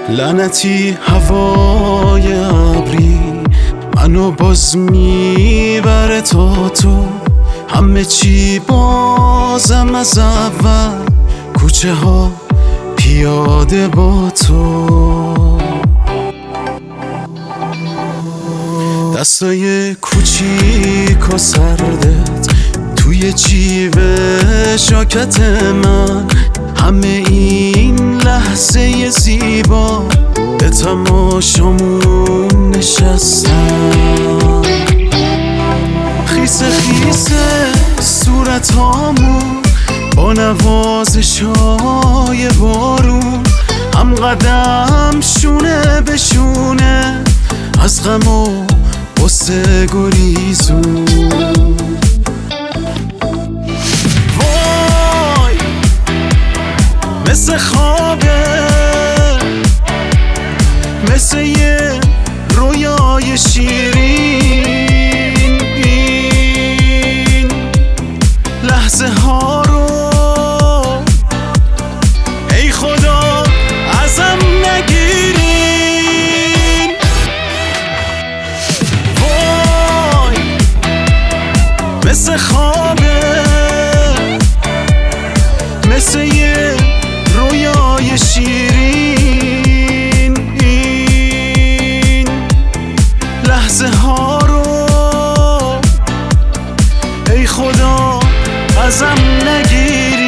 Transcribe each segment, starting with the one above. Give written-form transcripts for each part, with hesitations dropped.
لعنتی هوای ابری منو باز میبره تا تو، همه چی بازم از اول، کوچه ها پیاده با تو. دستای کوچیک و سردت توی جیب ژاکت من، همه این لحظه زیبا به تماشامون نشستن. خیسه خیسه صورت هامون با نوازشای بارون، هم قدم شونه به شونه از غم و غصه گریزون. وای مثل خوابه، مثل یه رویای شیرین، این لحظه ها رو ای خدا ازم نگیرین. وای مثل خوابه، مثل یه رویای شیرین، این لحظه ها رو ای خدا ازم نگیرین.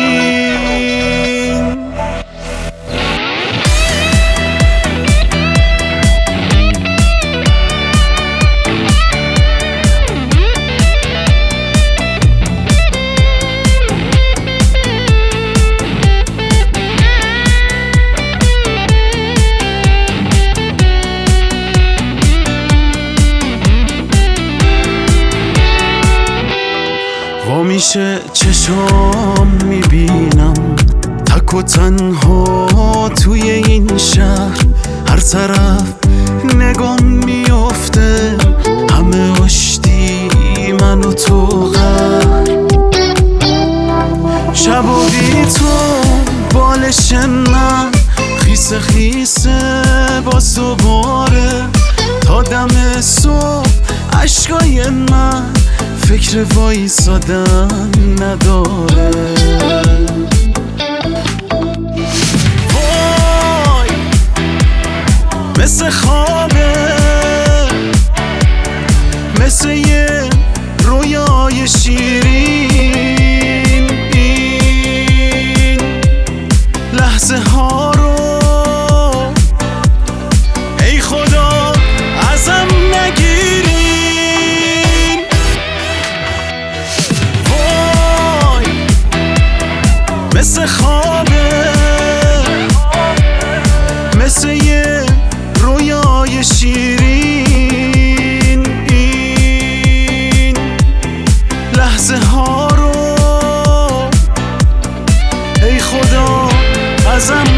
میشه چشام میبینم تک و تنها توی این شهر، هر طرف نگام میافته همه آشتی من و تو غر. شب و بی تو بالش من خیسه خیسه باز دوباره، تا دم صبح عشقای من فکر وایسادن نداره. وای مثل خوابه، مثل یه رویای شیرین، این لحظه ها رو ای خدا ازم نگیرین. مثل خوابه، مثل یه رویای شیرین، این لحظه ها رو ای خدا ازم